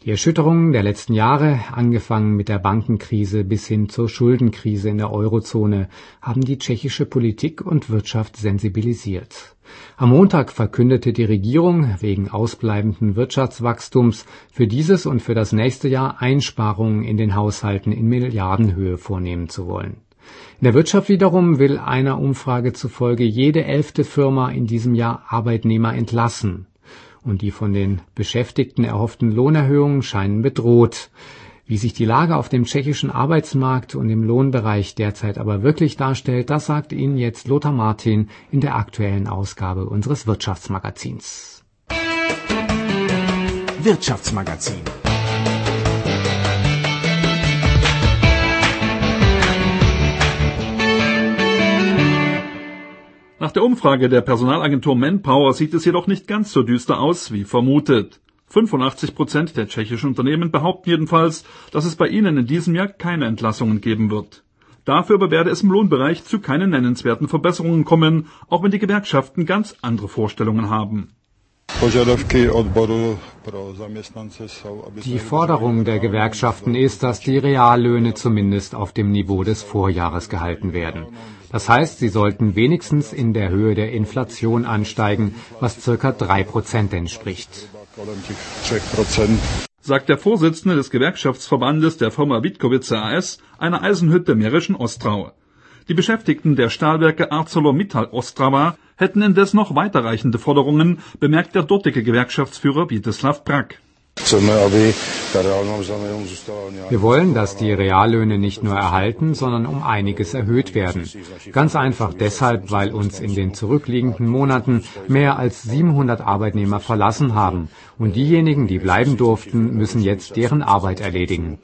Die Erschütterungen der letzten Jahre, angefangen mit der Bankenkrise bis hin zur Schuldenkrise in der Eurozone, haben die tschechische Politik und Wirtschaft sensibilisiert. Am Montag verkündete die Regierung, wegen ausbleibenden Wirtschaftswachstums für dieses und für das nächste Jahr Einsparungen in den Haushalten in Milliardenhöhe vornehmen zu wollen. In der Wirtschaft wiederum will einer Umfrage zufolge jede 11. Firma in diesem Jahr Arbeitnehmer entlassen. Und die von den Beschäftigten erhofften Lohnerhöhungen scheinen bedroht. Wie sich die Lage auf dem tschechischen Arbeitsmarkt und im Lohnbereich derzeit aber wirklich darstellt, das sagt Ihnen jetzt Lothar Martin in der aktuellen Ausgabe unseres Wirtschaftsmagazins. Wirtschaftsmagazin. Nach der Umfrage der Personalagentur Manpower sieht es jedoch nicht ganz so düster aus wie vermutet. 85% der tschechischen Unternehmen behaupten jedenfalls, dass es bei ihnen in diesem Jahr keine Entlassungen geben wird. Dafür aber werde es im Lohnbereich zu keinen nennenswerten Verbesserungen kommen, auch wenn die Gewerkschaften ganz andere Vorstellungen haben. Die Forderung der Gewerkschaften ist, dass die Reallöhne zumindest auf dem Niveau des Vorjahres gehalten werden. Das heißt, sie sollten wenigstens in der Höhe der Inflation ansteigen, was ca. 3% entspricht. Sagt der Vorsitzende des Gewerkschaftsverbandes der Firma Witkowice AS, einer Eisenhütte Mährischen Ostrau. Die Beschäftigten der Stahlwerke ArcelorMittal Ostrava hätten indes noch weiterreichende Forderungen, bemerkt der dortige Gewerkschaftsführer Vítězslav Prak. Wir wollen, dass die Reallöhne nicht nur erhalten, sondern um einiges erhöht werden. Ganz einfach deshalb, weil uns in den zurückliegenden Monaten mehr als 700 Arbeitnehmer verlassen haben. Und diejenigen, die bleiben durften, müssen jetzt deren Arbeit erledigen.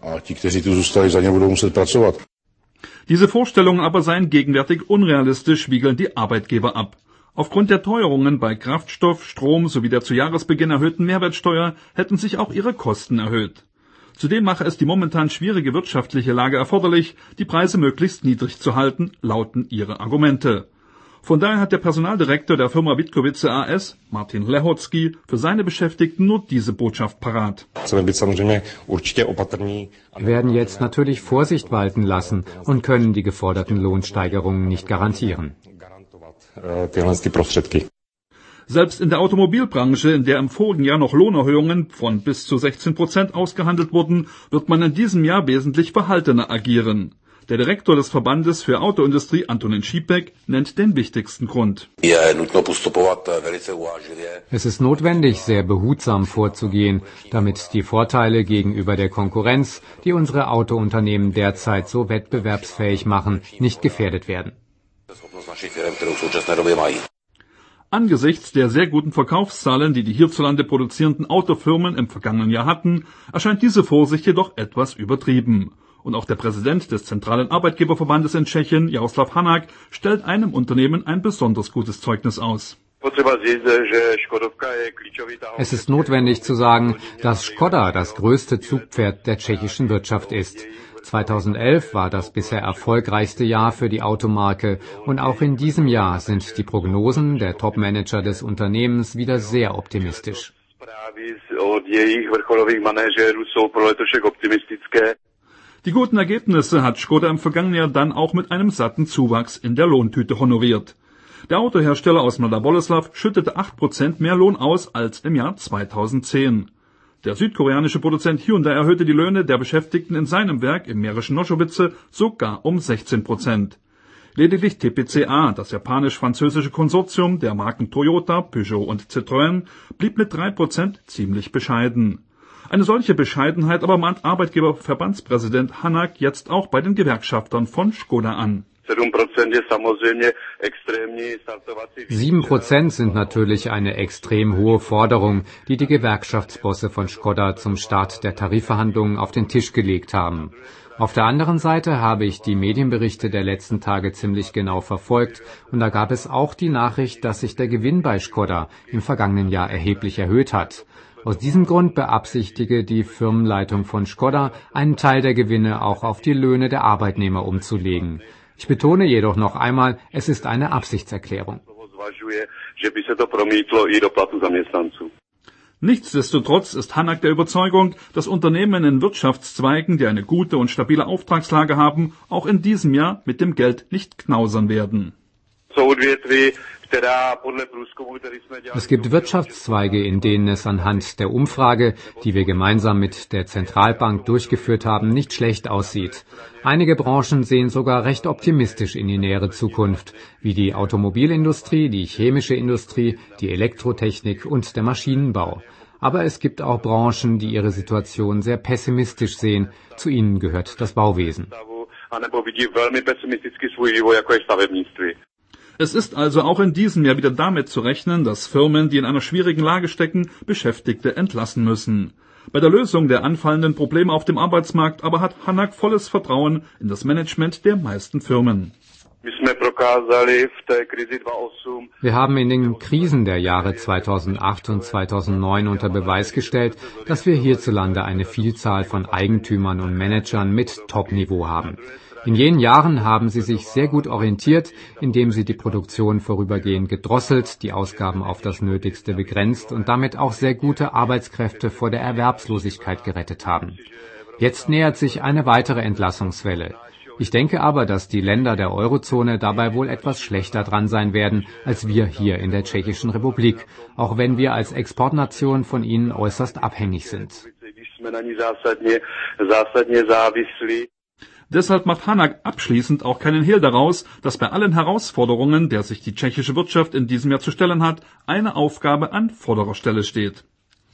Diese Vorstellungen aber seien gegenwärtig unrealistisch, wiegeln die Arbeitgeber ab. Aufgrund der Teuerungen bei Kraftstoff, Strom sowie der zu Jahresbeginn erhöhten Mehrwertsteuer hätten sich auch ihre Kosten erhöht. Zudem mache es die momentan schwierige wirtschaftliche Lage erforderlich, die Preise möglichst niedrig zu halten, lauten ihre Argumente. Von daher hat der Personaldirektor der Firma Witkowice AS, Martin Lehocký, für seine Beschäftigten nur diese Botschaft parat. Wir werden jetzt natürlich Vorsicht walten lassen und können die geforderten Lohnsteigerungen nicht garantieren. Selbst in der Automobilbranche, in der im vorigen Jahr noch Lohnerhöhungen von bis zu 16% ausgehandelt wurden, wird man in diesem Jahr wesentlich verhaltener agieren. Der Direktor des Verbandes für Autoindustrie, Antonín Šípek, nennt den wichtigsten Grund. Es ist notwendig, sehr behutsam vorzugehen, damit die Vorteile gegenüber der Konkurrenz, die unsere Autounternehmen derzeit so wettbewerbsfähig machen, nicht gefährdet werden. Angesichts der sehr guten Verkaufszahlen, die hierzulande produzierenden Autofirmen im vergangenen Jahr hatten, erscheint diese Vorsicht jedoch etwas übertrieben. Und auch der Präsident des zentralen Arbeitgeberverbandes in Tschechien, Jaroslav Hanák, stellt einem Unternehmen ein besonders gutes Zeugnis aus. Es ist notwendig zu sagen, dass Škoda das größte Zugpferd der tschechischen Wirtschaft ist. 2011 war das bisher erfolgreichste Jahr für die Automarke und auch in diesem Jahr sind die Prognosen der Topmanager des Unternehmens wieder sehr optimistisch. Die guten Ergebnisse hat Škoda im vergangenen Jahr dann auch mit einem satten Zuwachs in der Lohntüte honoriert. Der Autohersteller aus Mladá Boleslav schüttete 8% mehr Lohn aus als im Jahr 2010. Der südkoreanische Produzent Hyundai erhöhte die Löhne der Beschäftigten in seinem Werk im mährischen Nošovice sogar um 16%. Lediglich TPCA, das japanisch-französische Konsortium der Marken Toyota, Peugeot und Citroën, blieb mit 3% ziemlich bescheiden. Eine solche Bescheidenheit aber mahnt Arbeitgeberverbandspräsident Hanák jetzt auch bei den Gewerkschaftern von Škoda an. 7% sind natürlich eine extrem hohe Forderung, die die Gewerkschaftsbosse von Škoda zum Start der Tarifverhandlungen auf den Tisch gelegt haben. Auf der anderen Seite habe ich die Medienberichte der letzten Tage ziemlich genau verfolgt und da gab es auch die Nachricht, dass sich der Gewinn bei Škoda im vergangenen Jahr erheblich erhöht hat. Aus diesem Grund beabsichtige die Firmenleitung von Škoda, einen Teil der Gewinne auch auf die Löhne der Arbeitnehmer umzulegen. Ich betone jedoch noch einmal, es ist eine Absichtserklärung. Nichtsdestotrotz ist Hanak der Überzeugung, dass Unternehmen in Wirtschaftszweigen, die eine gute und stabile Auftragslage haben, auch in diesem Jahr mit dem Geld nicht knausern werden. Es gibt Wirtschaftszweige, in denen es anhand der Umfrage, die wir gemeinsam mit der Zentralbank durchgeführt haben, nicht schlecht aussieht. Einige Branchen sehen sogar recht optimistisch in die nähere Zukunft, wie die Automobilindustrie, die chemische Industrie, die Elektrotechnik und der Maschinenbau. Aber es gibt auch Branchen, die ihre Situation sehr pessimistisch sehen. Zu ihnen gehört das Bauwesen. Es ist also auch in diesem Jahr wieder damit zu rechnen, dass Firmen, die in einer schwierigen Lage stecken, Beschäftigte entlassen müssen. Bei der Lösung der anfallenden Probleme auf dem Arbeitsmarkt aber hat Hanak volles Vertrauen in das Management der meisten Firmen. Wir haben in den Krisen der Jahre 2008 und 2009 unter Beweis gestellt, dass wir hierzulande eine Vielzahl von Eigentümern und Managern mit Top-Niveau haben. In jenen Jahren haben sie sich sehr gut orientiert, indem sie die Produktion vorübergehend gedrosselt, die Ausgaben auf das Nötigste begrenzt und damit auch sehr gute Arbeitskräfte vor der Erwerbslosigkeit gerettet haben. Jetzt nähert sich eine weitere Entlassungswelle. Ich denke aber, dass die Länder der Eurozone dabei wohl etwas schlechter dran sein werden als wir hier in der Tschechischen Republik, auch wenn wir als Exportnation von ihnen äußerst abhängig sind. Deshalb macht Hanak abschließend auch keinen Hehl daraus, dass bei allen Herausforderungen, der sich die tschechische Wirtschaft in diesem Jahr zu stellen hat, eine Aufgabe an vorderer Stelle steht.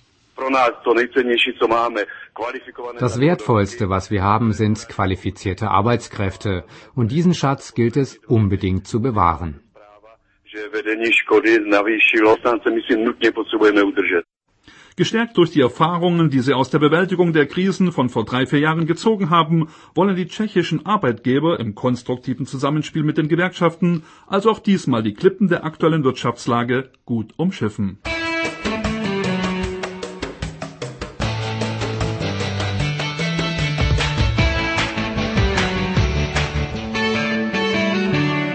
Das Wertvollste, was wir haben, sind qualifizierte Arbeitskräfte. Und diesen Schatz gilt es unbedingt zu bewahren. Gestärkt durch die Erfahrungen, die sie aus der Bewältigung der Krisen von vor 3-4 Jahren gezogen haben, wollen die tschechischen Arbeitgeber im konstruktiven Zusammenspiel mit den Gewerkschaften also auch diesmal die Klippen der aktuellen Wirtschaftslage gut umschiffen.